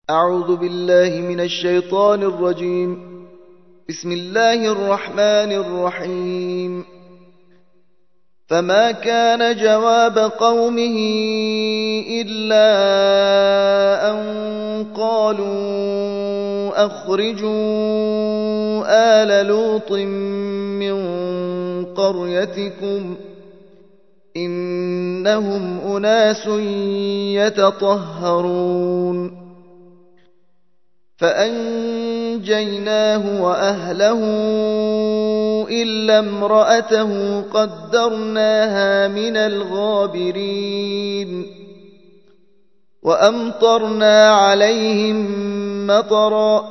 أعوذ بالله من الشيطان الرجيم. بسم الله الرحمن الرحيم. فما كان جواب قومه إلا أن قالوا أخرجوا آل لوط من قريتكم إنهم أناس يتطهرون. فأنجيناه وأهله إلا امرأته قدرناها من الغابرين. وأمطرنا عليهم مطرا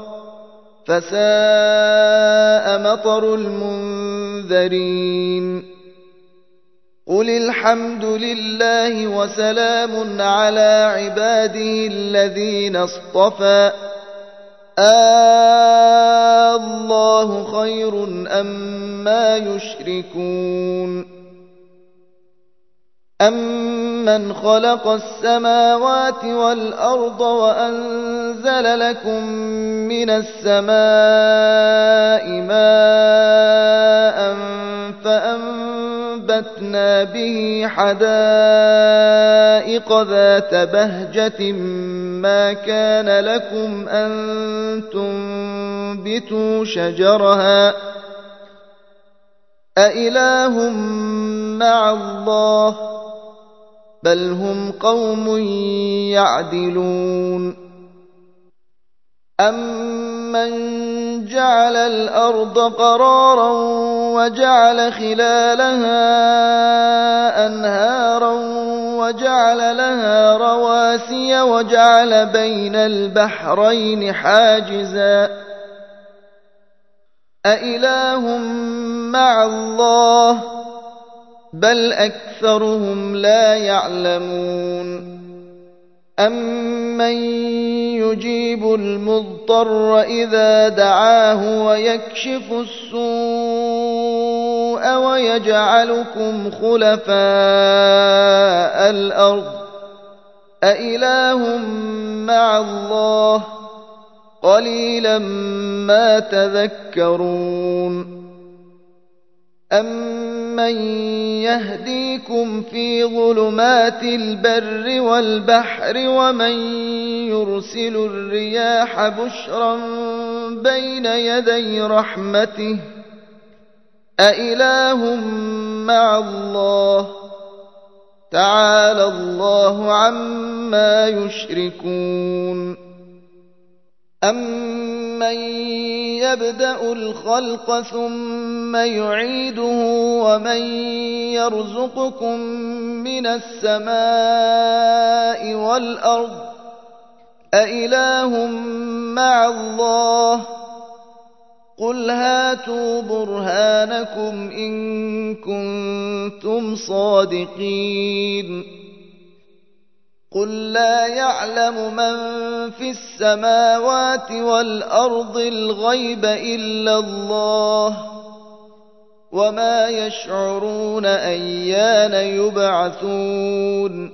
فساء مطر المنذرين. قل الحمد لله وسلام على عباده الذين اصطفى الله خير أما يشركون. أمن خلق السماوات والأرض وأنزل لكم من السماء ماء فأنبتنا به حدائق ذات بهجة ما كان لكم أن تنبتوا شجرها أإله مع الله بل هم قوم يعدلون. أمن جعل الأرض قرارا وجعل خلالها أنهارا وجعل لها رواسي وجعل بين البحرين حاجزا أإله مع الله بل أكثرهم لا يعلمون. أمن يجيب المضطر إذا دعاه ويكشف السوء ويجعلكم خلفاء الأرض أإله مع الله قليلا ما تذكرون. أمن يهديكم في ظلمات البر والبحر ومن يرسل الرياح بشرا بين يدي رحمته أإله مع الله تعالى الله عما يشركون. أمن يبدأ الخلق ثم يعيده ومن يرزقكم من السماء والأرض أإله مع الله قل هاتوا برهانكم إن كنتم صادقين. قل لا يعلم من في السماوات والأرض الغيب إلا الله وما يشعرون أيان يبعثون.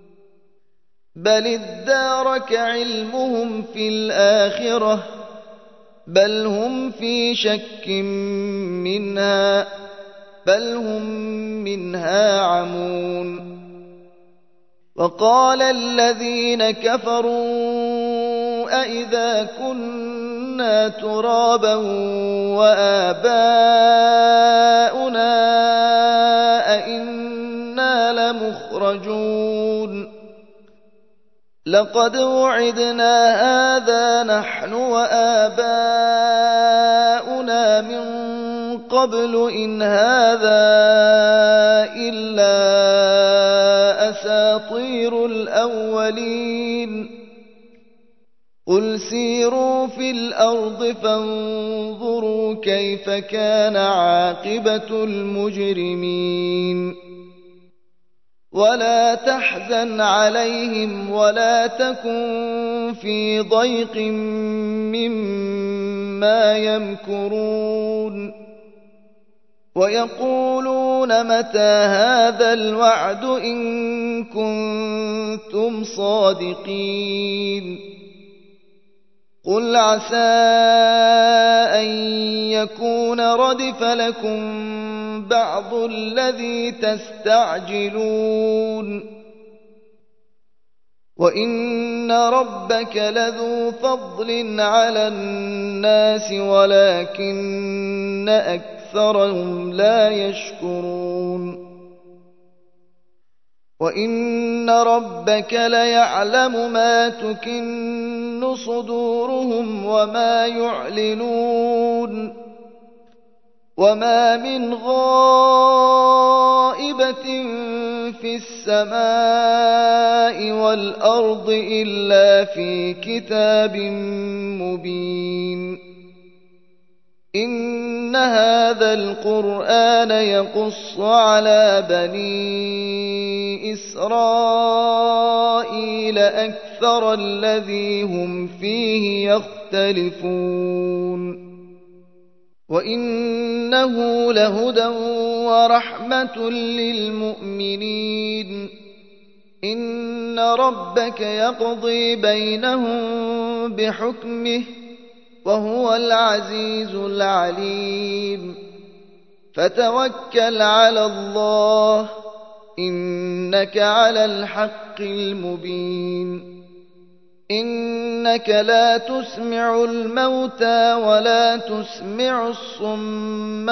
بل ادارك علمهم في الآخرة بل هم في شك منها بل هم منها عمون. وقال الذين كفروا أئذا كنا ترابا وآباؤنا أئنا لمخرجون. لقد وعدنا هذا نحن وآباؤنا من قبل إن هذا إلا أساطير الأولين. قل سيروا في الأرض فانظروا كيف كان عاقبة المجرمين. ولا تحزن عليهم ولا تكن في ضيق مما يمكرون. ويقولون متى هذا الوعد إن كنتم صادقين قل عسى أن يكون ردف لكم بعض الذي تستعجلون وإن ربك لذو فضل على الناس ولكن أكثرهم لا يشكرون وإن ربك ليعلم ما تكن صدورهم وما يعلنون وما من غائبة في السماء والأرض إلا في كتاب مبين إن هذا القرآن يقص على بني إسرائيل أكثر الذي هم فيه يختلفون وإنه لهدى ورحمة للمؤمنين إن ربك يقضي بينهم بحكمه وهو العزيز العليم فتوكل على الله إنك على الحق المبين إنك لا تسمع الموتى ولا تسمع الصم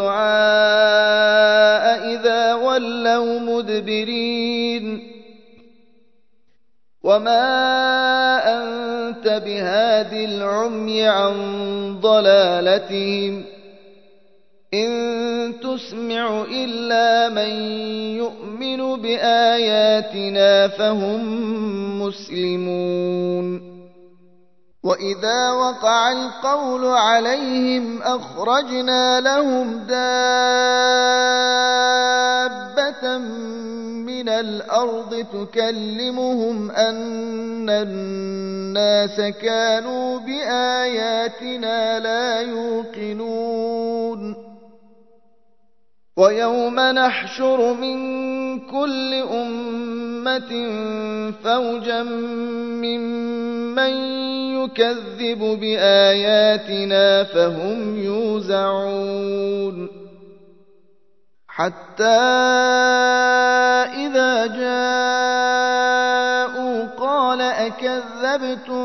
الدعاء إذا ولوا مدبرين وما أنت بهاد العمي عن ضلالتهم إن تسمع إلا من يؤمن بآياتنا فهم مسلمون وإذا وقع القول عليهم أخرجنا لهم دابة من الأرض تكلمهم أن الناس كانوا بآياتنا لا يوقنون ويوم نحشر من كل أمة فوجا ممن يكذب بآياتنا فهم يوزعون حتى إذا جاءوا قال أكذبتم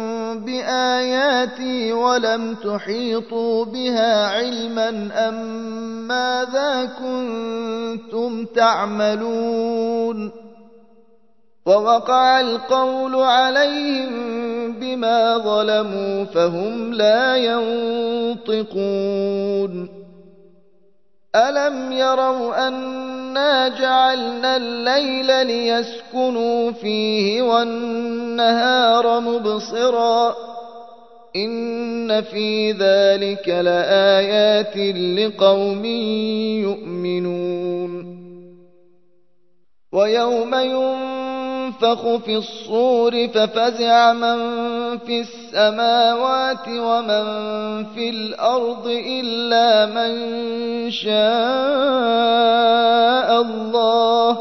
بآياتي ولم تحيطوا بها علما أم ماذا كنتم تعملون ووقع القول عليهم بما ظلموا فهم لا ينطقون ألم يروا أنا جعلنا الليل ليسكنوا فيه والنهار مبصرا إن في ذلك لآيات لقوم يؤمنون ويوم ينفخ في الصور ففزع من في السماوات ومن في الأرض إلا من شاء الله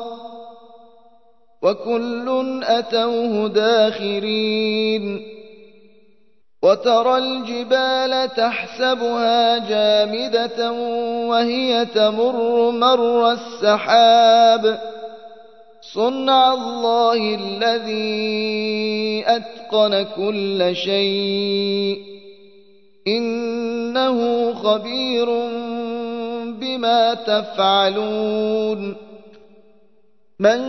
وكل أتوه داخرين وترى الجبال تحسبها جامدة وهي تمر مر السحاب صنع الله الذي أتقن كل شيء إنه خبير بما تفعلون من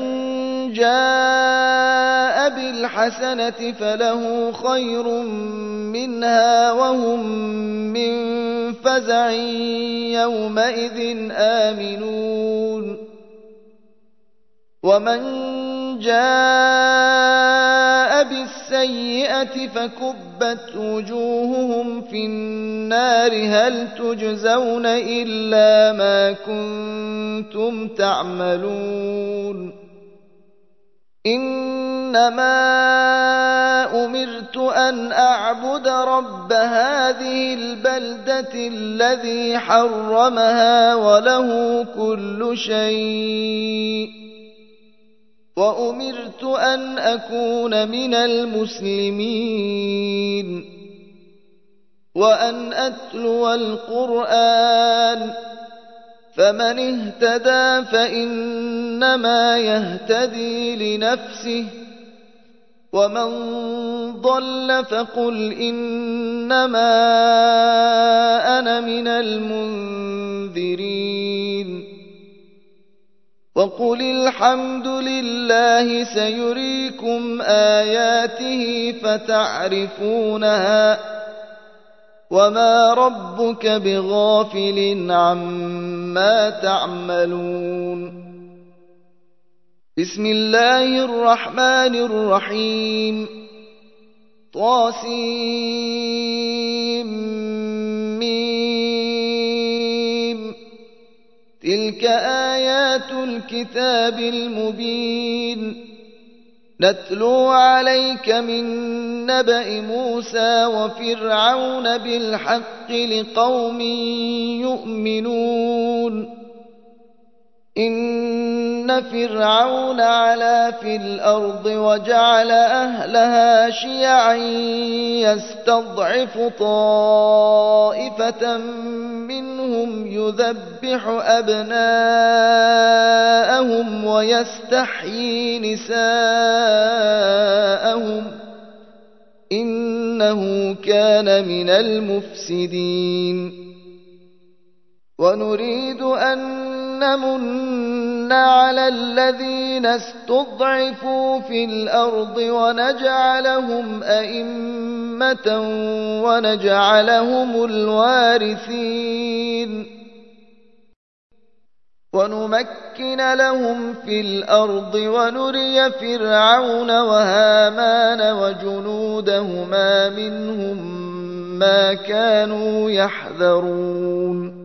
جاء بالحسنة فله خير منها وهم من فزع يومئذ آمنون ومن جاء بالسيئة فكبت وجوههم في النار هل تجزون إلا ما كنتم تعملون إنما أمرت أن أعبد رب هذه البلدة الذي حرمها وله كل شيء وأمرت أن أكون من المسلمين وأن أتلو القرآن، فمن اهتدى فإنما يهتدي لنفسه، ومن ضل فقل إنما أنا من المنذرين. وقل الحمد لله سيريكم آياته فتعرفونها، وما ربك بغافل عما تعملون. بسم الله الرحمن الرحيم. طاسيم. تلك آيات الكتاب المبين، نتلو عليك من نبأ موسى وفرعون بالحق لقوم يؤمنون. إن فرعون علا في الأرض وجعل أهلها شيعا يستضعف طائفة منهم يذبح أبناءهم ويستحيي نساءهم، إنه كان من المفسدين. ونريد أن نمن على الذين استضعفوا في الأرض ونجعلهم أئمة ونجعلهم الوارثين، ونمكن لهم في الأرض ونري فرعون وهامان وجنودهما منهم ما كانوا يحذرون.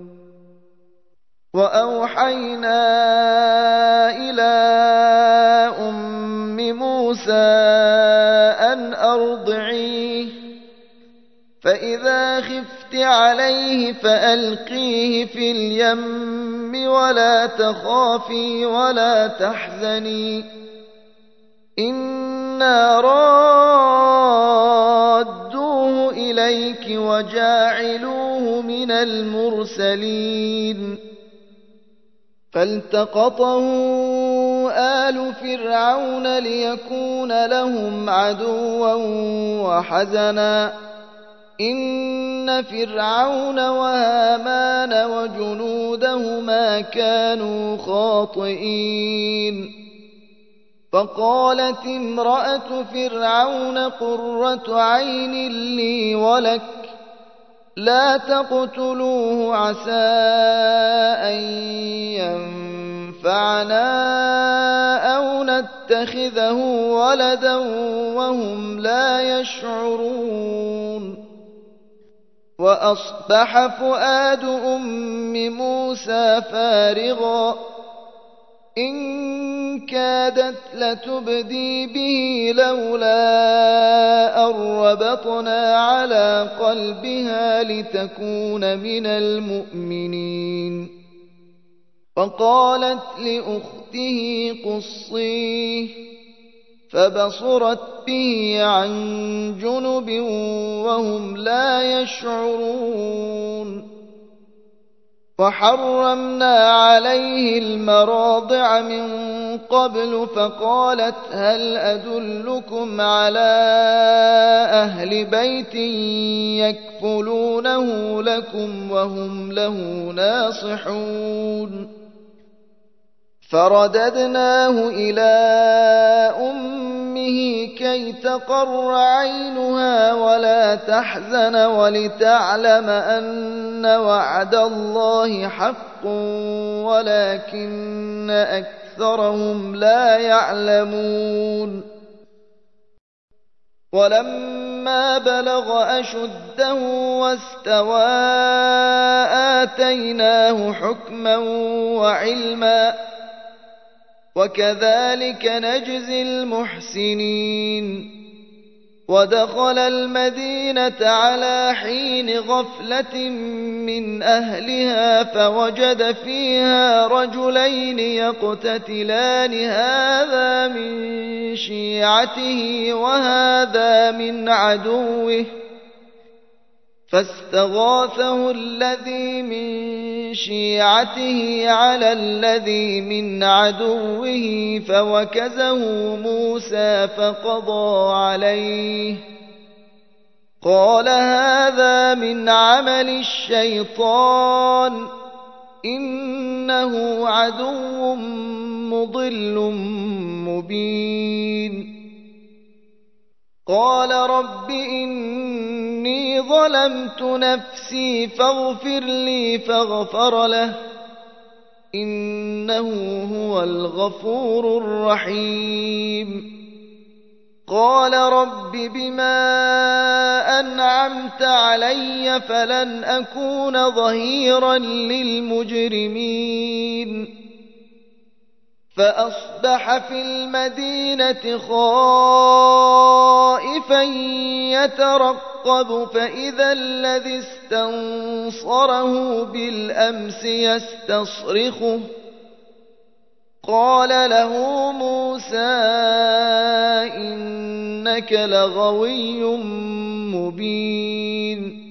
وأوحينا إلى أم موسى أن أرضعيه، فإذا خفت عليه فألقيه في اليم ولا تخافي ولا تحزني، إنا رادوه إليك وجاعلوه من المرسلين. فالتقطه آل فرعون ليكون لهم عدوا وحزنا، إن فرعون وهامان وجنودهما كانوا خاطئين. فقالت امرأة فرعون قرة عين لي ولك، لا تقتلوه عسى أن ينفعنا أو نتخذه ولدا وهم لا يشعرون. وأصبح فؤاد أم موسى فارغا، إن كادت لتبدي به لولا أن ربطنا على قلبها لتكون من المؤمنين. وقالت لأخته قصيه، فبصرت به عن جنب وهم لا يشعرون. وحرمنا عليه المراضع من قبل، فقالت هل أدلكم على أهل بيت يكفلونه لكم وهم له ناصحون. فرددناه إلى أمه كي تقر عينها ولا تحزن ولتعلم أن وعد الله حق ولكن أكثرهم لا يعلمون. ولما بلغ أشده واستوى آتيناه حكما وعلما، وكذلك نجزي المحسنين. ودخل المدينة على حين غفلة من أهلها فوجد فيها رجلين يقتتلان، هذا من شيعته وهذا من عدوه، فاستغاثه الذي من شيعته على الذي من عدوه فوكزه موسى فقضى عليه قال هذا من عمل الشيطان إنه عدو مضل مبين قال رب إني ظلمت نفسي فاغفر لي فاغفر له إنه هو الغفور الرحيم قال رب بما أنعمت علي فلن أكون ظهيرا للمجرمين فأصبح في المدينة خائفا يترقب فإذا الذي استنصره بالأمس يستصرخه قال له موسى إنك لغوي مبين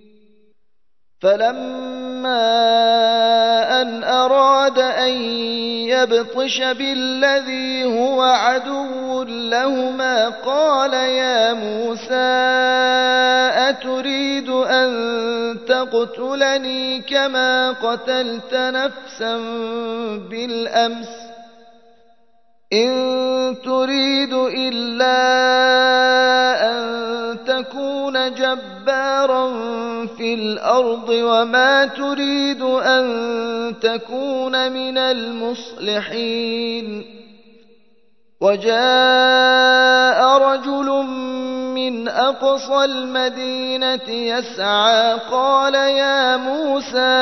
فلما أن أراد أن يبطش بالذي هو عدو لهما قال يا موسى أتريد أن تقتلني كما قتلت نفسا بالأمس إن تريد إلا أن تكون جبارا في الأرض وما تريد أن تكون من المصلحين وجاء رجل من أقصى المدينة يسعى قال يا موسى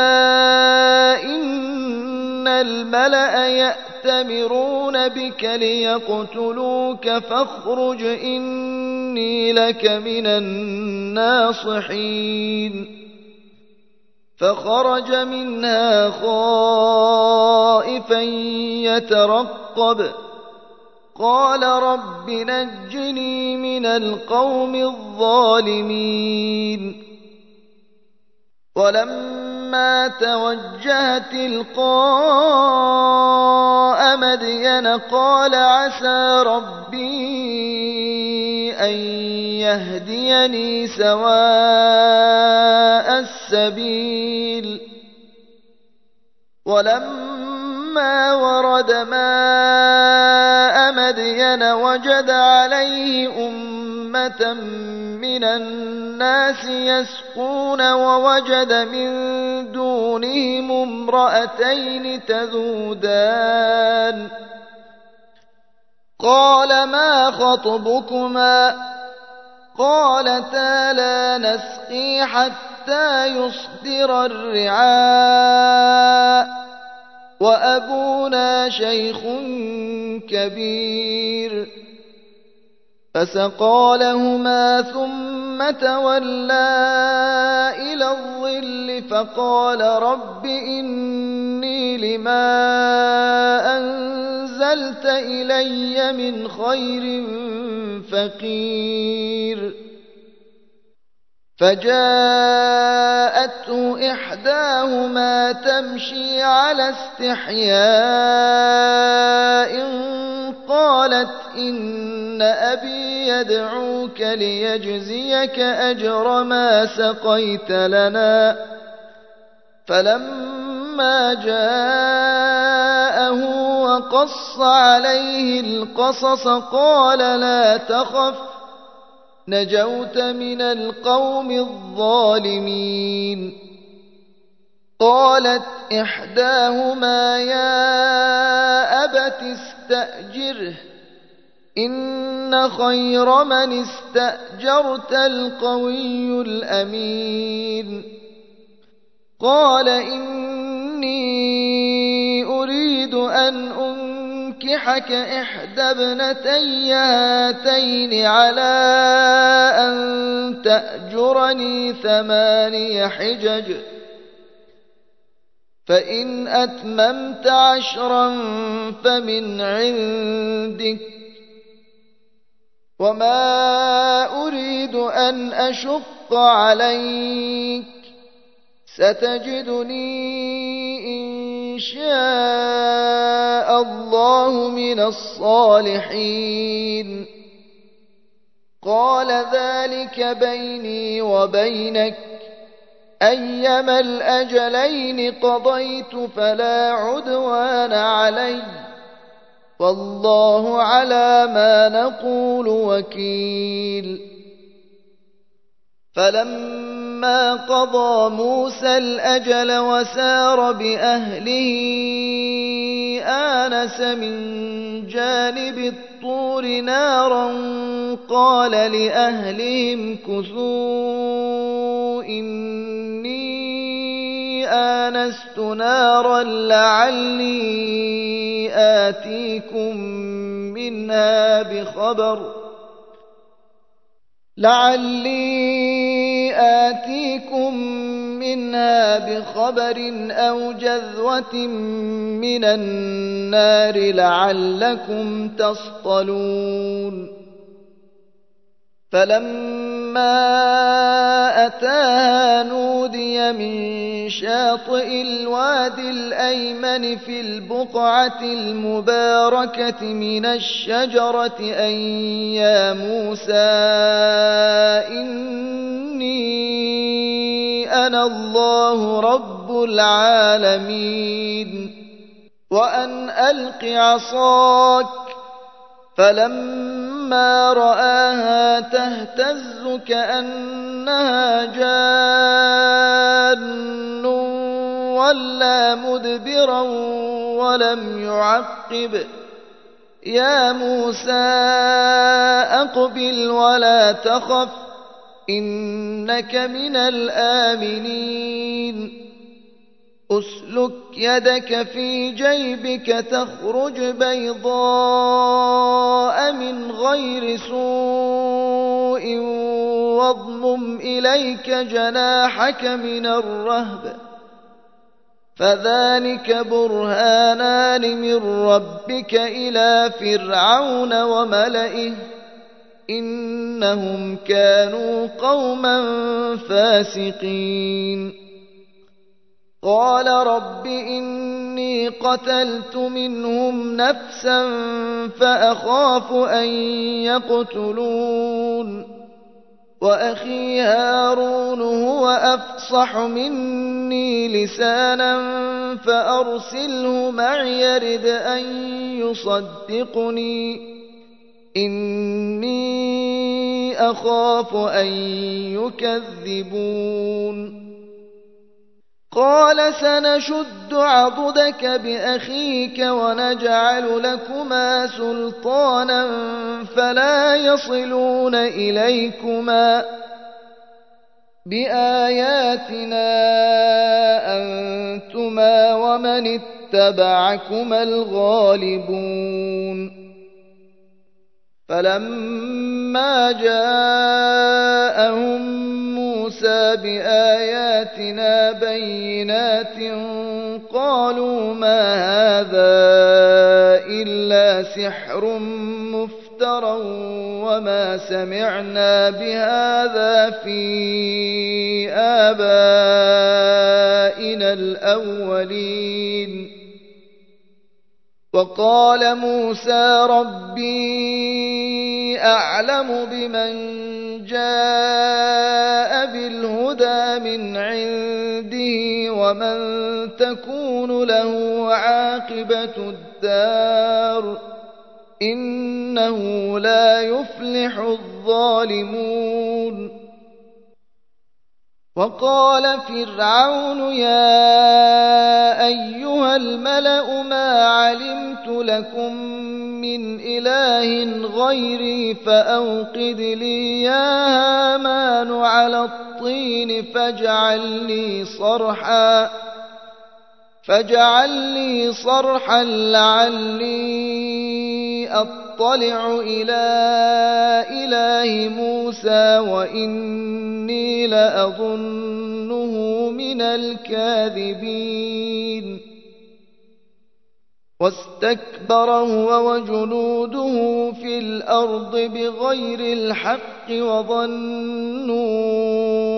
إن الملأ يأتمرون بك ليقتلوك فاخرج إني لك من الناصحين فخرج منها خائفا يترقب قال رب نجني من القوم الظالمين ولما توجه تلقاء مدين قال عسى ربي أن يهديني سواء السبيل ولما ورد ماء مدين وجد عليه أمة من الناس يسقون ووجد من دونهم امرأتين تذودان قال ما خطبكما قالتا لا نسقي حتى يصدر الرعاء وأبونا شيخ كبير فسقى لهما ثم تولى إلى الظل فقال رب إني لما أنزلت إلي من خير فقير فجاءته إحداهما تمشي على استحياء قالت إن أبي يدعوك ليجزيك أجر ما سقيت لنا فلما جاءه وقص عليه القصص قال لا تخف نجوت من القوم الظالمين قالت إحداهما يا أبت استأجره إن خير من استأجرت القوي الأمين قال إني أريد أن أنكحك إحدى ابنتي هاتين على أن تأجرني 8 حجج فإن أتممت 10 فمن عندك وما أريد أن أشق أقص عليك ستجدني إن شاء الله من الصالحين قال ذلك بيني وبينك أيما الأجلين قضيت فلا عدوان علي والله على ما نقول وكيل فلما قضى موسى الأجل وسار بأهله آنس من جانب الطور نارا قال لأهلهم كثوا إني آنست نارا لعلي آتيكم منها بخبر أو جذوة من النار لعلكم تصطلون فلما أتاها نودي من شاطئ الوادي الأيمن في البقعة المباركة من الشجرة أن يا موسى إني أنا الله رب العالمين وأن ألق عصاك فلما رآها تهتز كأنها جان ولا مدبرا ولم يعقب يا موسى أقبل ولا تخف إنك من الآمنين أسلك يدك في جيبك تخرج بيضاء من غير سوء واضمم إليك جناحك من الرهب فذلك برهانان من ربك إلى فرعون وملئه إنهم كانوا قوما فاسقين قال رب إني قتلت منهم نفسا فأخاف أن يقتلون وأخي هارون هو أفصح مني لسانا فأرسله معي يرد أن يصدقني إني أخاف أن يكذبون قال سنشد عضدك بأخيك ونجعل لكما سلطانا فلا يصلون إليكما بآياتنا أنتما ومن اتبعكما الغالبون فلما جاءهم موسى بآياتنا بينات قالوا ما هذا إلا سحر مفترى وما سمعنا بهذا في آبائنا الأولين وقال موسى ربي أعلم بمن جاء بالهدى من عنده ومن تكون له عاقبة الدار إنه لا يفلح الظالمون وقال فرعون يا أيها الملأ ما علمت لكم من إله غيري فأوقد لي يا هامان على الطين فاجعل لي صرحا لعلي أطلع إلى إله موسى وإني لأظنه من الكاذبين واستكبر هو وجنوده في الأرض بغير الحق وظنوا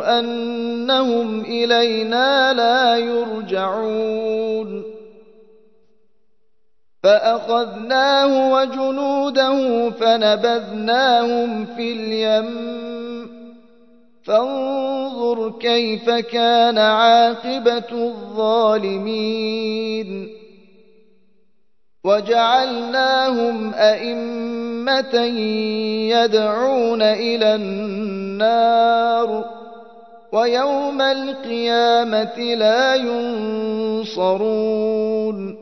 أنهم إلينا لا يرجعون فأخذناه وجنوده فنبذناهم في اليم فانظر كيف كان عاقبة الظالمين وجعلناهم أئمة يدعون إلى النار ويوم القيامة لا ينصرون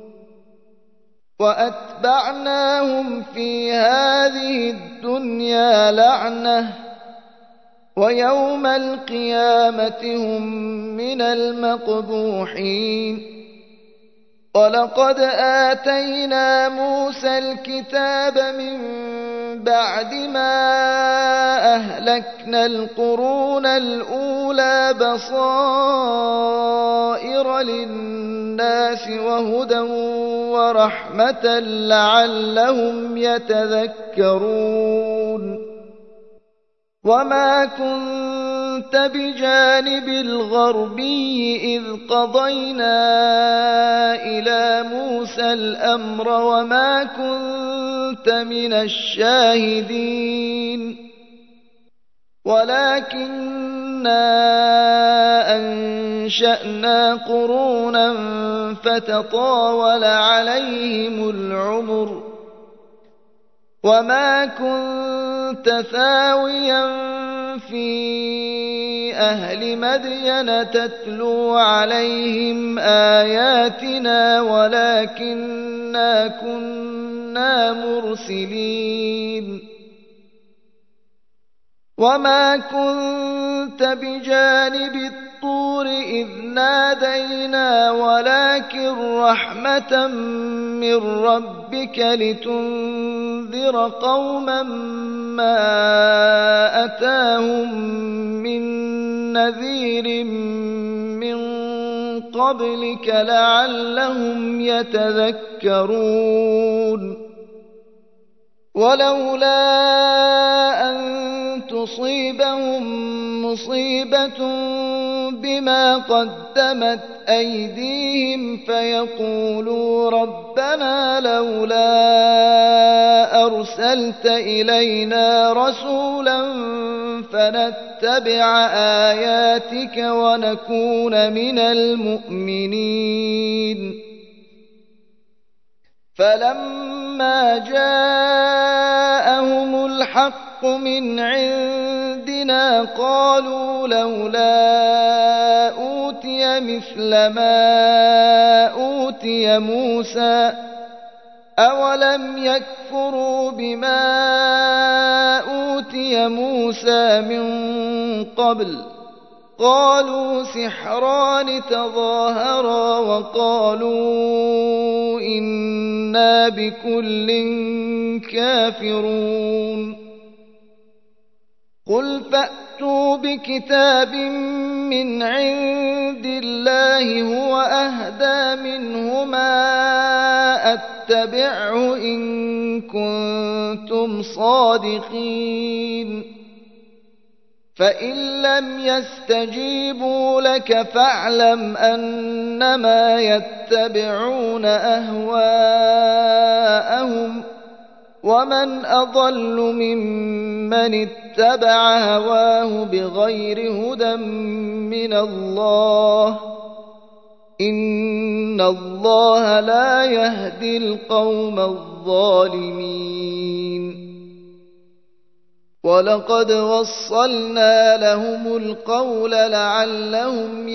وأتبعناهم في هذه الدنيا لعنة ويوم القيامة هم من المقبوحين ولقد آتينا موسى الكتاب من بعد ما أهلكنا القرون الأولى بصائر للناس وهدى ورحمة لعلهم يتذكرون وما كنت بجانب الغربي إذ قضينا إلى موسى الأمر وما كنت من الشاهدين ولكننا أنشأنا قرونا فتطاول عليهم العمر وما كنت ثاويا في أهل مدين تتلو عليهم آياتنا ولكننا كنا مرسلين وما كنت بجانب الطور إذ نادينا ولكن رحمة من ربك لتنذر قوما ما أتاهم من نذير من قبلك لعلهم يتذكرون ولولا أن تصيبهم مصيبة بما قدمت أيديهم فيقولوا ربنا لولا أرسلت إلينا رسولا فنتبع آياتك ونكون من المؤمنين فلما جاءهم الحق من عندنا قالوا لولا أوتي مثل ما أوتي موسى أولم يكفروا بما أوتي موسى من قبل قالوا سحران تظاهرا وقالوا إنا بكل كافرون قل فأتوا بكتاب من عند الله هو أهدى منهما أتبعه إن كنتم صادقين فإن لم يستجيبوا لك فاعلم أنما يتبعون أهواءهم ومن أضل ممن اتبع هواه بغير هدى من الله إن الله لا يهدي القوم الظالمين ولقد وصلنا لهم القول لعلهم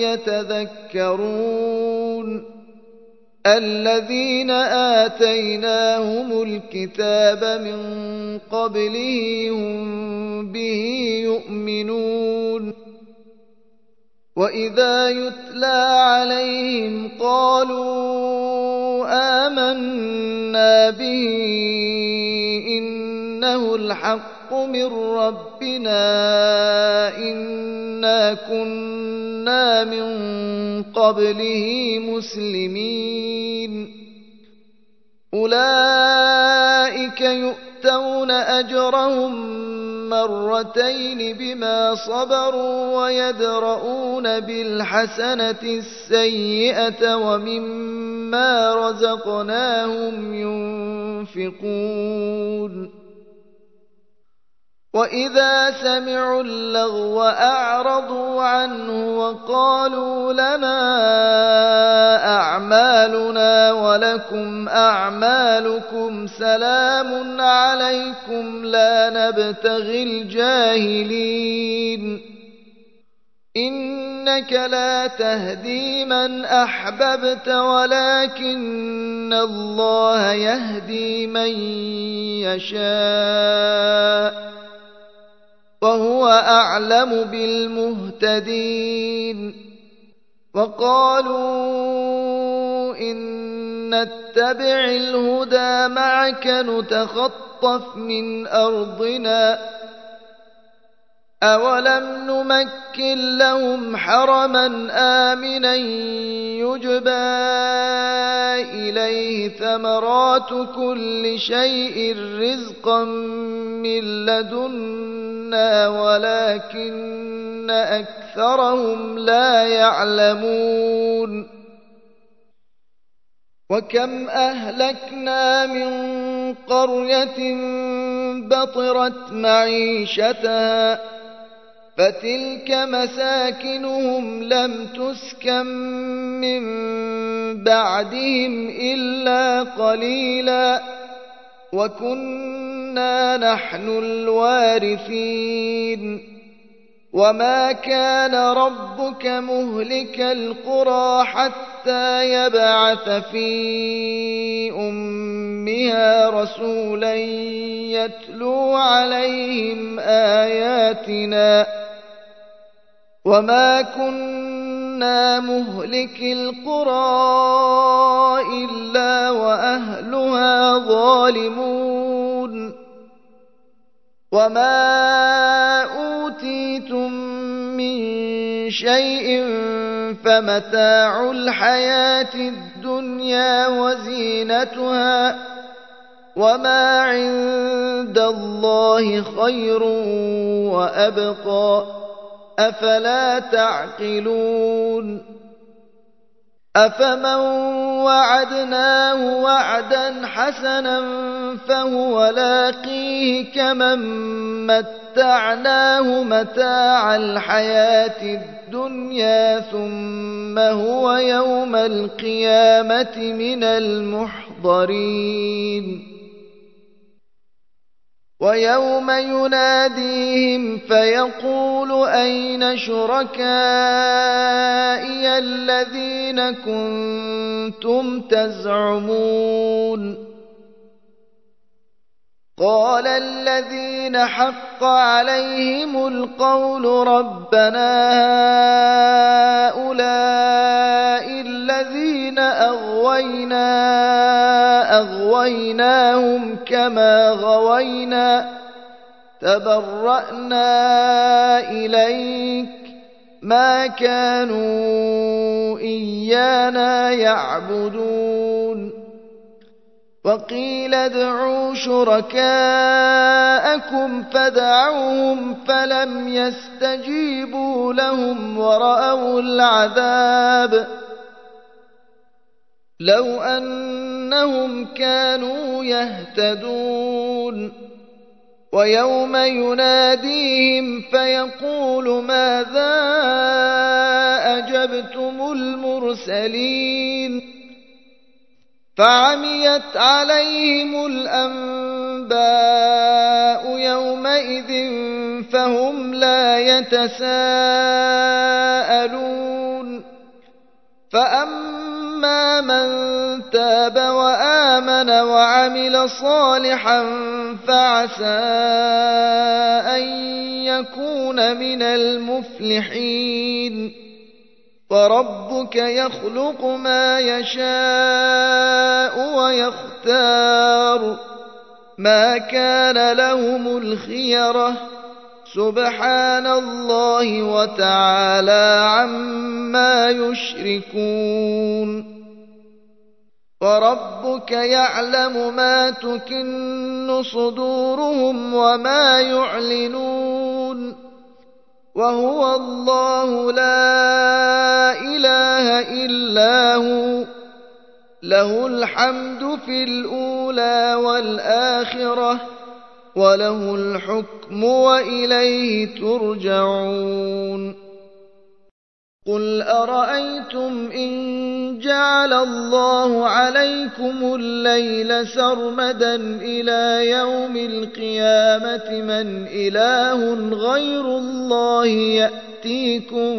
يتذكرون الذين آتيناهم الكتاب من قبله هم به يؤمنون وإذا يتلى عليهم قالوا آمنا به إنه الحق من ربنا إنا كنا من قبله مسلمين أولئك يؤتون أجرهم مرتين بما صبروا ويدرؤون بالحسنة السيئة ومما رزقناهم ينفقون وإذا سمعوا اللغو أعرضوا عنه وقالوا لنا أعمالنا ولكم أعمالكم سلام عليكم لا نبتغي الجاهلين إنك لا تهدي من أحببت ولكن الله يهدي من يشاء وهو أعلم بالمهتدين وقالوا إن نتبع الهدى معك نتخطف من أرضنا أولم نمكن لهم حرما آمنا يجبى إليه ثمرات كل شيء رزقا من لدنا ولكن أكثرهم لا يعلمون وكم أهلكنا من قرية بطرت معيشتها فتلك مساكنهم لم تسكن من بعدهم إلا قليلا وكنا نحن الوارثين وما كان ربك مهلك القرى حتى يبعث في أمها رسولا يتلو عليهم آياتنا وما كنا مهلك القرى إلا وأهلها ظالمون وما أوتيتم من شيء فمتاع الحياة الدنيا وزينتها وما عند الله خير وأبقى أفلا تعقلون أفمن وعدناه وعدا حسنا فهو لاقيه كمن متعناه متاع الحياة الدنيا ثم هو يوم القيامة من المحضرين ويوم يناديهم فيقول أين شركائي الذين كنتم تزعمون قال الذين حق عليهم القول ربنا هؤلاء الذين أغويناهم كما غوينا تبرأنا إليك ما كانوا إيانا يعبدون وقيل ادعوا شركاءكم فدعوهم فلم يستجيبوا لهم ورأوا العذاب لو أنهم كانوا يهتدون ويوم يناديهم فيقول ماذا أجبتم المرسلين فعميت عليهم الأنباء يومئذ فهم لا يتساءلون فأما من تاب وآمن وعمل صالحا فعسى أن يكون من المفلحين وربك يخلق ما يشاء ويختار ما كان لهم الخيرة سبحان الله وتعالى عما يشركون وربك يعلم ما تكن صدورهم وما يعلنون وهو الله لا إله إلا هو له الحمد في الأولى والآخرة وله الحكم وإليه ترجعون قل أرأيتم إن جعل الله عليكم الليل سرمدا إلى يوم القيامة من إله غير الله يأتيكم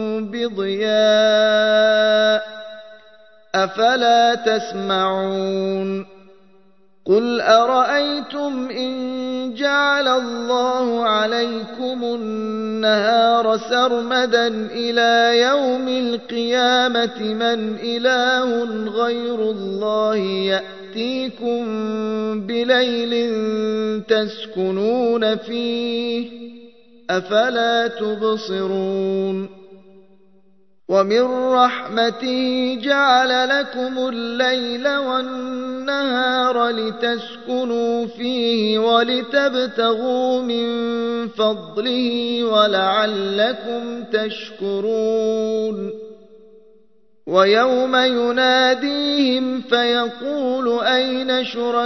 بضياء أفلا تسمعون قل أرأيتم إن جعل الله عليكم النهار سرمدا إلى يوم القيامة من إله غير الله يأتيكم بليل تسكنون فيه أفلا تبصرون ومن رحمته جعل لكم الليل والنهار لتسكنوا فيه ولتبتغوا من فضله ولعلكم تشكرون ويوم يناديهم فيقول أين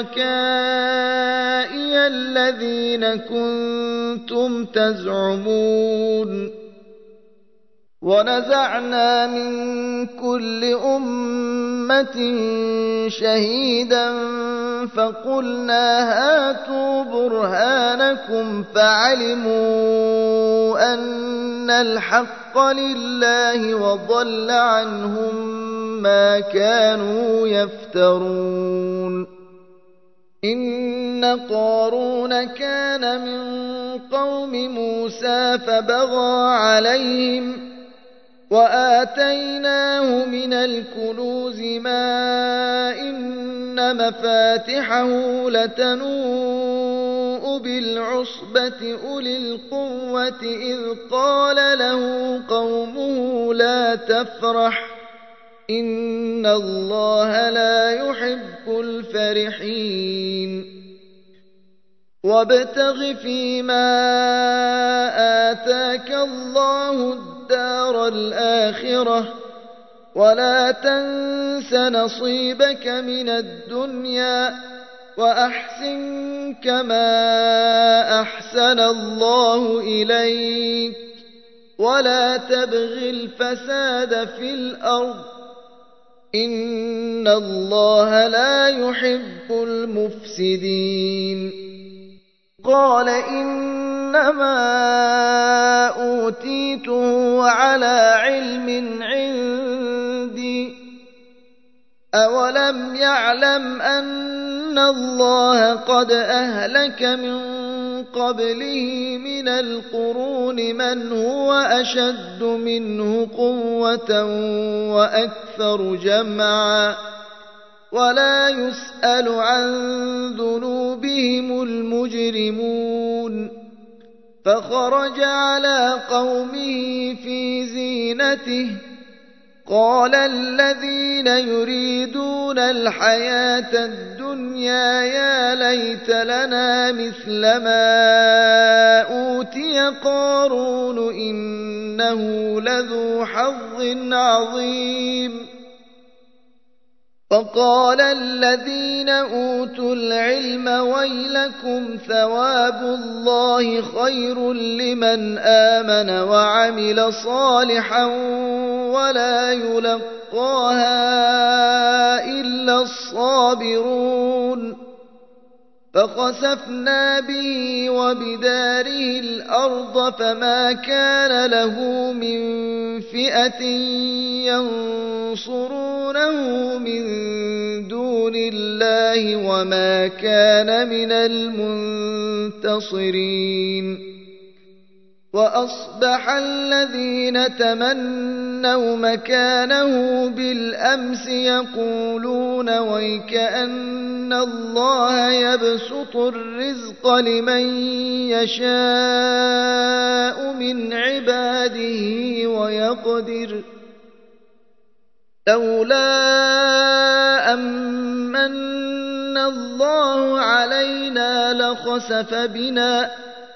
شركائي الذين كنتم تزعمون ونزعنا من كل أمة شهيدا فقلنا هاتوا برهانكم فعلموا أن الحق لله وضل عنهم ما كانوا يفترون إن قارون كان من قوم موسى فبغى عليهم وآتيناه من الكنوز ما إن مفاتحه لتنوء بالعصبة أولي القوة إذ قال له قومه لا تفرح إن الله لا يحب الفرحين وابتغ فيما آتاك الله الدار الآخرة ولا تنس نصيبك من الدنيا وأحسن كما أحسن الله إليك ولا تبغ الفساد في الأرض إن الله لا يحب المفسدين قال إنما أوتيته على علم عندي أولم يعلم أن الله قد أهلك من قبله من القرون من هو أشد منه قوة وأكثر جمعا ولا يسأل عن ذنوبهم المجرمون فخرج على قومه في زينته قال الذين يريدون الحياة الدنيا يا ليت لنا مثل ما أوتي قارون إنه لذو حظ عظيم وقال الذين أوتوا العلم ويلكم ثواب الله خير لمن آمن وعمل صالحا ولا يلقاها إلا الصابرون فخسفنا به وبداره الأرض فما كان له من فئة ينصرونه من دون الله وما كان من المنتصرين وأصبح الذين تمنوا مكانه بالأمس يقولون ويكأن الله يبسط الرزق لمن يشاء من عباده ويقدر لولا أمن الله علينا لخسف بنا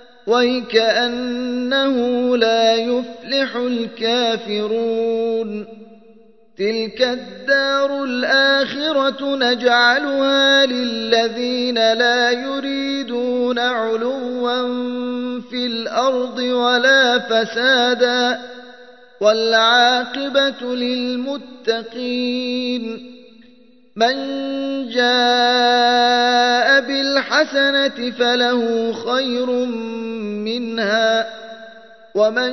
وكأنه لا يفلح الكافرون تلك الدار الآخرة نجعلها للذين لا يريدون علوا في الأرض ولا فسادا والعاقبة للمتقين من جاء بالحسنة فله خير منها ومن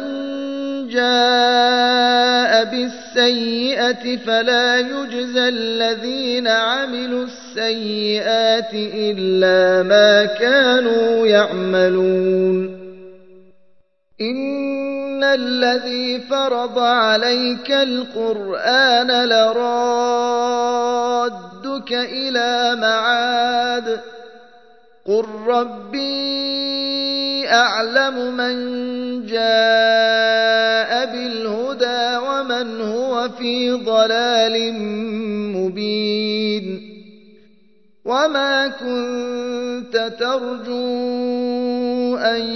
جاء بالسيئة فلا يجزى الذين عملوا السيئات إلا ما كانوا يعملون إن الذي فرض عليك القرآن لرادك إلى معاد قل ربي أعلم من جاء بالهدى ومن هو في ضلال مبين وما كنت ترجو أن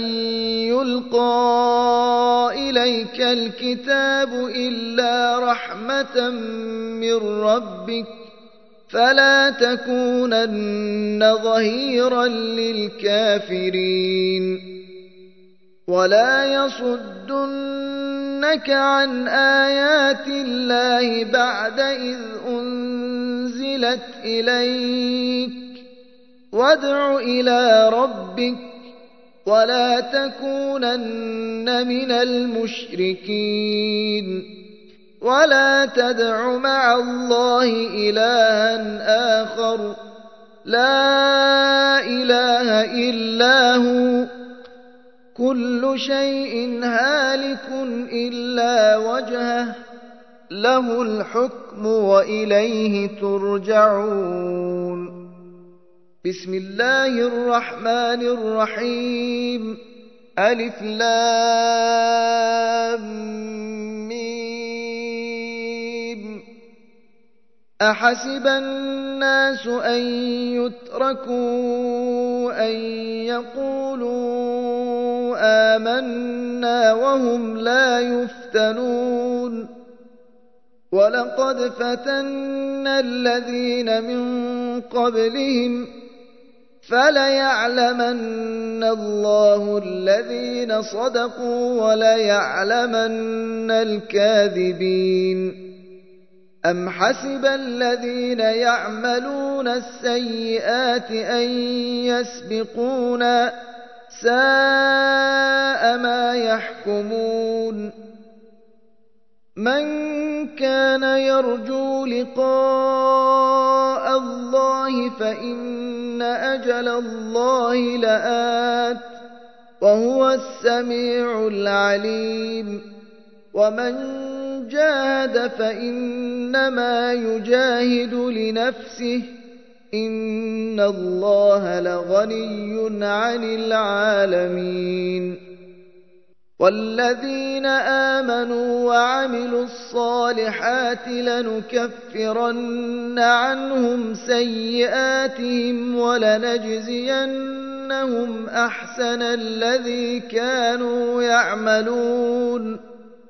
يلقى إليك الكتاب إلا رحمة من ربك فلا تكونن ظهيرا للكافرين ولا يصدنك عن آيات الله بعد إذ أنزلت إليك وادع إلى ربك ولا تكونن من المشركين ولا تدع مع الله إلها آخر لا إله إلا هو كل شيء هالك إلا وجهه له الحكم وإليه ترجعون بسم الله الرحمن الرحيم ألف لام ميم أحسب الناس أن يتركوا أن يقولوا آمنا وهم لا يفتنون ولقد فتنا الذين من قبلهم فليعلمن الله الذين صدقوا وليعلمن الكاذبين أم حسب الذين يعملون السيئات أن يسبقونا ساء ما يحكمون من كان يرجو لقاء الله فإن أجل الله لآت وهو السميع العليم ومن جاهد فإنما يجاهد لنفسه إن الله لغني عن العالمين والذين آمنوا وعملوا الصالحات لنكفرن عنهم سيئاتهم ولنجزينهم أحسن الذي كانوا يعملون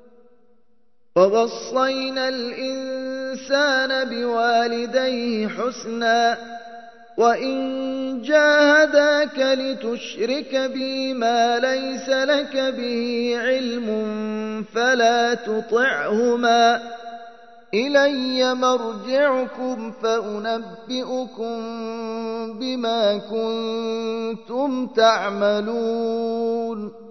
ووصينا الإنسان بوالديه حسنا وإن جاهداك لتشرك بي ما ليس لك به علم فلا تطعهما إلي مرجعكم فأنبئكم بما كنتم تعملون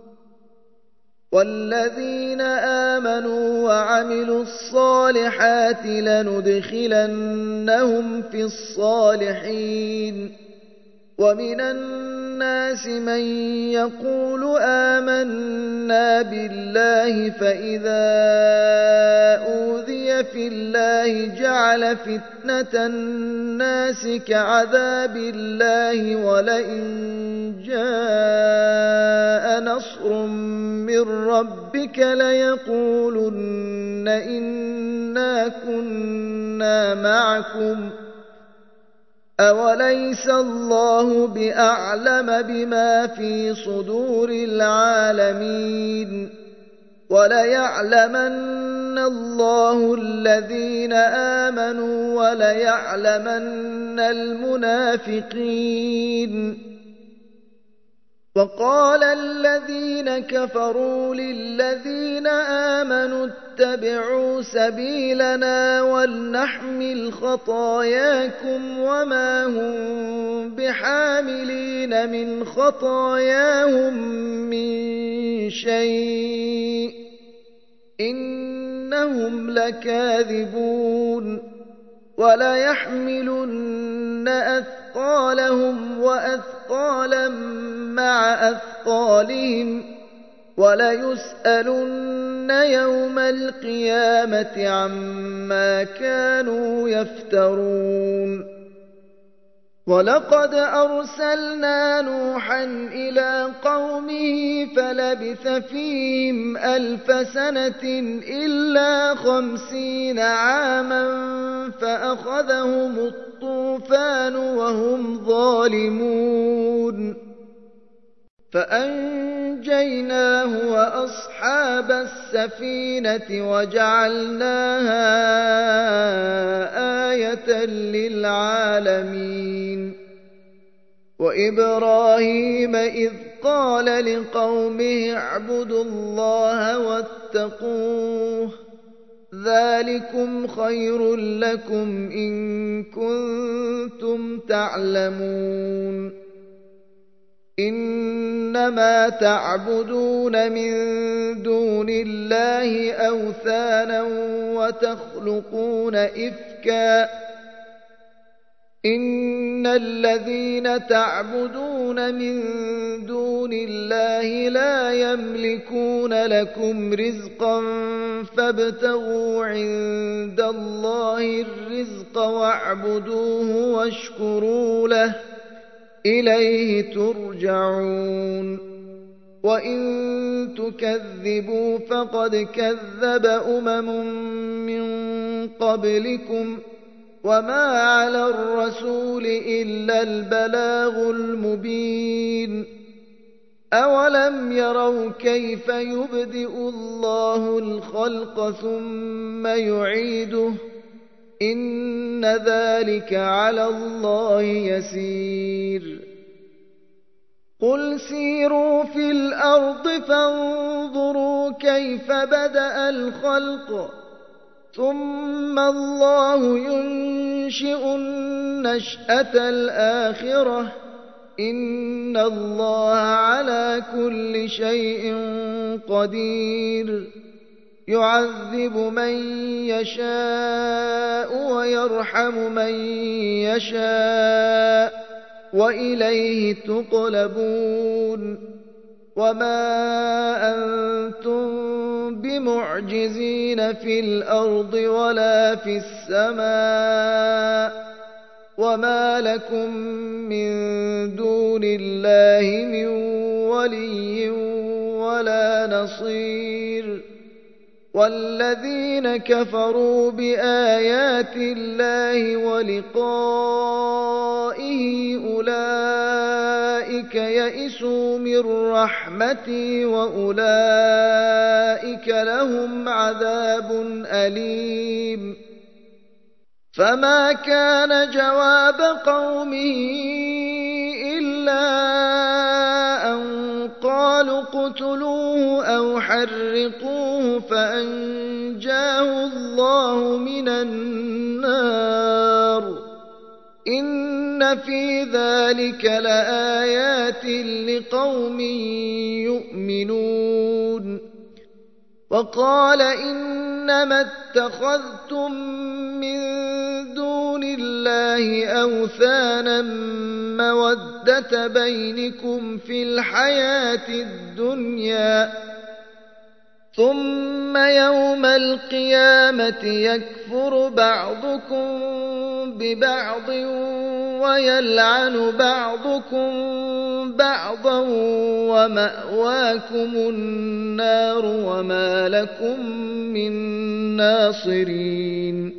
والذين آمنوا وعملوا الصالحات لندخلنهم في الصالحين ومن الناس من يقول آمنا بالله فإذا أوذي في الله جعل فتنة الناس كعذاب الله ولئن جاء نصر من ربك ليقولن إنا كنا معكم أوليس الله بأعلم بما في صدور العالمين وليعلمن الله الذين آمنوا وليعلمن المنافقين وقال الذين كفروا للذين آمنوا اتبعوا سبيلنا ولنحمل خطاياكم وما هم بحاملين من خطاياهم من شيء إنهم لكاذبون وليحملن أثقالهم وأثقالا مع أثقالهم وليسألن يوم القيامة عما كانوا يفترون ولقد أرسلنا نوحا إلى قومه فلبث فيهم 1000 سنة إلا 50 عاما فأخذهم الطوفان وهم ظالمون فأنجيناه وأصحاب السفينة وجعلناها آية للعالمين وإبراهيم إذ قال لقومه اعبدوا الله واتقوه ذلكم خير لكم إن كنتم تعلمون إنما تعبدون من دون الله أوثانا وتخلقون إفكا إن الذين تعبدون من دون الله لا يملكون لكم رزقا فابتغوا عند الله الرزق واعبدوه واشكروا له إليه ترجعون وإن تكذبوا فقد كذب من قبلكم وما على الرسول إلا البلاغ المبين أولم يروا كيف يبدئ الله الخلق ثم يعيده إن ذلك على الله يسير قل سيروا في الأرض فانظروا كيف بدأ الخلق ثم الله ينشئ النشأة الآخرة إن الله على كل شيء قدير يعذب من يشاء ويرحم من يشاء وإليه تقلبون وما أنتم بمعجزين في الأرض ولا في السماء وما لكم من دون الله من ولي ولا نصير والذين كفروا بآيات الله ولقائه أولئك يئسوا من رحمتي وأولئك لهم عذاب أليم فما كان جواب قومه إلا أن قالوا اقتلوه أو حرقوه فأنجاه الله من النار إن في ذلك لآيات لقوم يؤمنون وقال إنما اتخذتم من دون الله أوثانا مودة بينكم في الحياة الدنيا ثم يوم القيامة يكفر بعضكم ببعض ويلعن بعضكم بعضا ومأواكم النار وما لكم من ناصرين.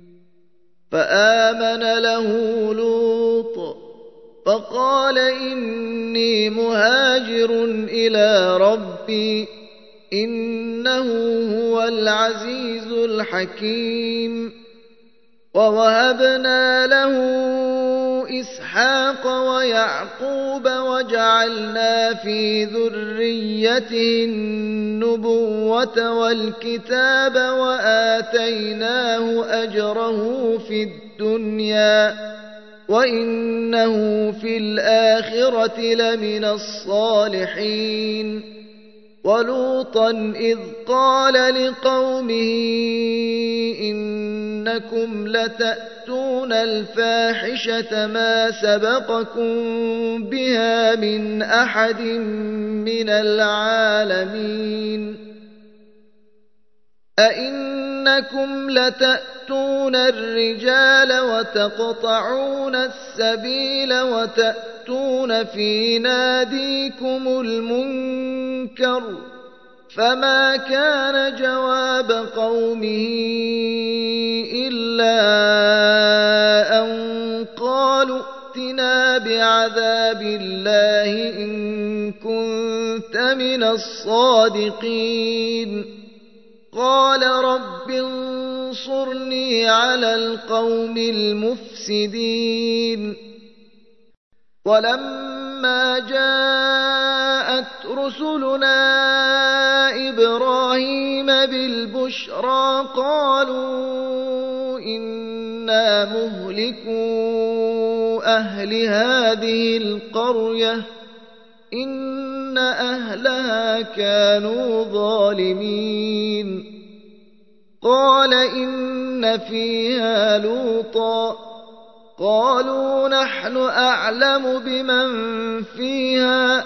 فآمن له لوط فقال إني مهاجر إلى ربي إنه هو العزيز الحكيم. ووهبنا له إسحاق ويعقوب وجعلنا في ذريته النبوة والكتاب وآتيناه أجره في الدنيا وإنه في الآخرة لمن الصالحين. ولوطا إذ قال لقومه إنكم لتأتون الفاحشة ما سبقكم بها من أحد من العالمين. أئنكم لتأتون الرجال وتقطعون السبيل وتأتون في ناديكم المنكر. فما كان جواب قومه إلا أن قالوا ائتنا بعذاب الله إن كنت من الصادقين. قال رب انصرني على القوم المفسدين. ولما جاءت رسلنا إبراهيم بالبشرى قالوا إنا مهلكو أهل هذه القرية إن أهلها كانوا ظالمين. قال إن فيها لوطا قالوا نحن أعلم بمن فيها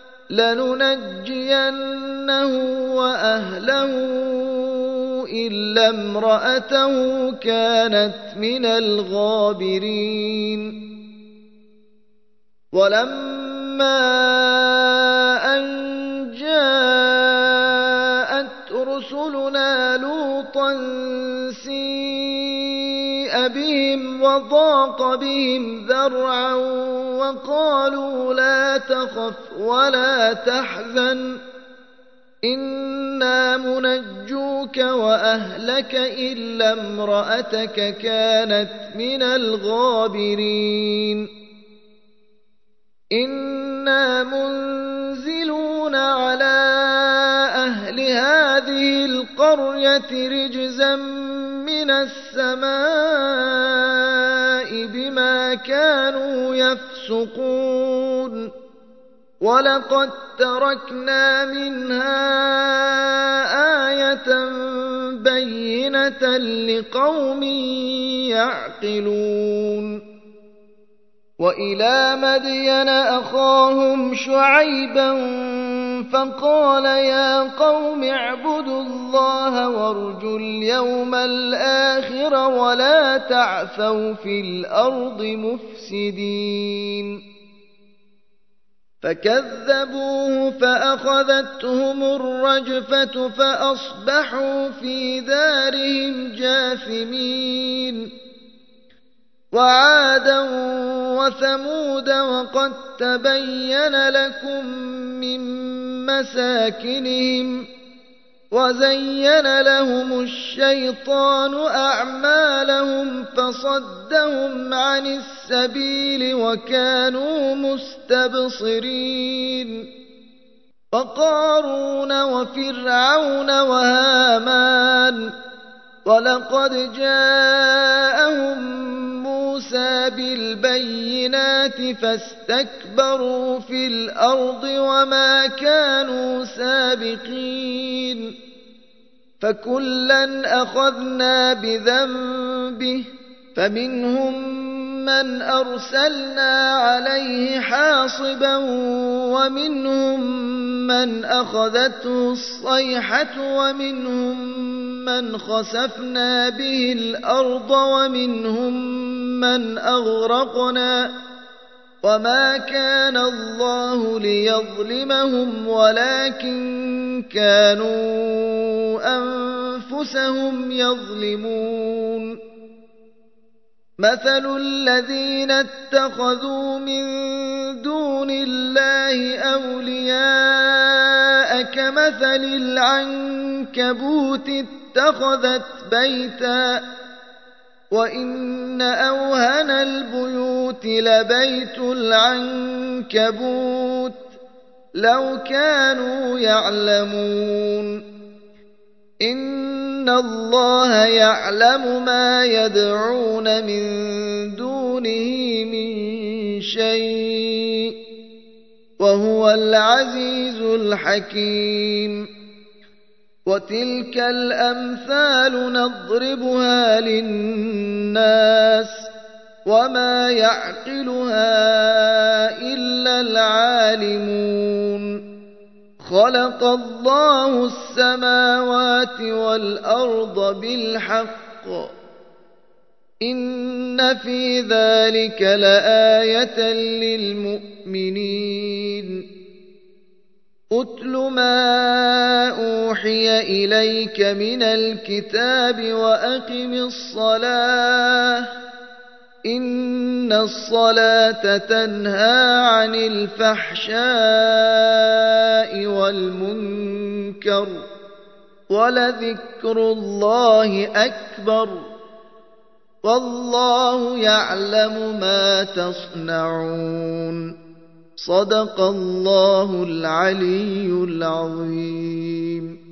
لننجينه وأهله إلا امرأته كانت من الغابرين. ولما أن جاءت رسلنا لوطا سيء بهم وضاق بهم ذرعا وقالوا لا تخف ولا تحزن إنا منجوك وأهلك إلا امرأتك كانت من الغابرين. إنا منزلون على أهل هذه القرية رجزا من السماء بما كانوا يفسقون. ولقد تركنا منها آية بينة لقوم يعقلون. وإلى مدين أخاهم شعيبا فقال يا قوم اعبدوا الله وارجوا اليوم الآخر ولا تعثوا في الأرض مفسدين. فكذبوه فأخذتهم الرجفة فأصبحوا في دارهم جاثمين. وعادا وثمود وقد تبين لكم من مساكنهم وزين لهم الشيطان أعمالهم فصدهم عن السبيل وكانوا مستبصرين. وقارون وفرعون وهامان ولقد جاءهم موسى بالبينات فاستكبروا في الأرض وما كانوا سابقين. فكلا أخذنا بذنبه فمنهم من أرسلنا عليه حاصبا ومنهم من أخذته الصيحة ومنهم من خسفنا به الأرض ومنهم من أغرقنا وما كان الله ليظلمهم ولكن كانوا أنفسهم يظلمون مثل الذين اتخذوا من دون الله أولياء كمثل العنكبوت اتخذت بيتا وإن أوهن البيوت لبيت العنكبوت لو كانوا يعلمون إن الله يعلم ما يدعون من دونه من شيء وهو العزيز الحكيم وتلك الأمثال نضربها للناس وما يعقلها إلا العالمون خلق الله السماوات والأرض بالحق إن في ذلك لآية للمؤمنين أتل ما أوحي إليك من الكتاب وأقم الصلاة إن الصلاة تنهى عن الفحشاء والمنكر ولذكر الله أكبر والله يعلم ما تصنعون صدق الله العلي العظيم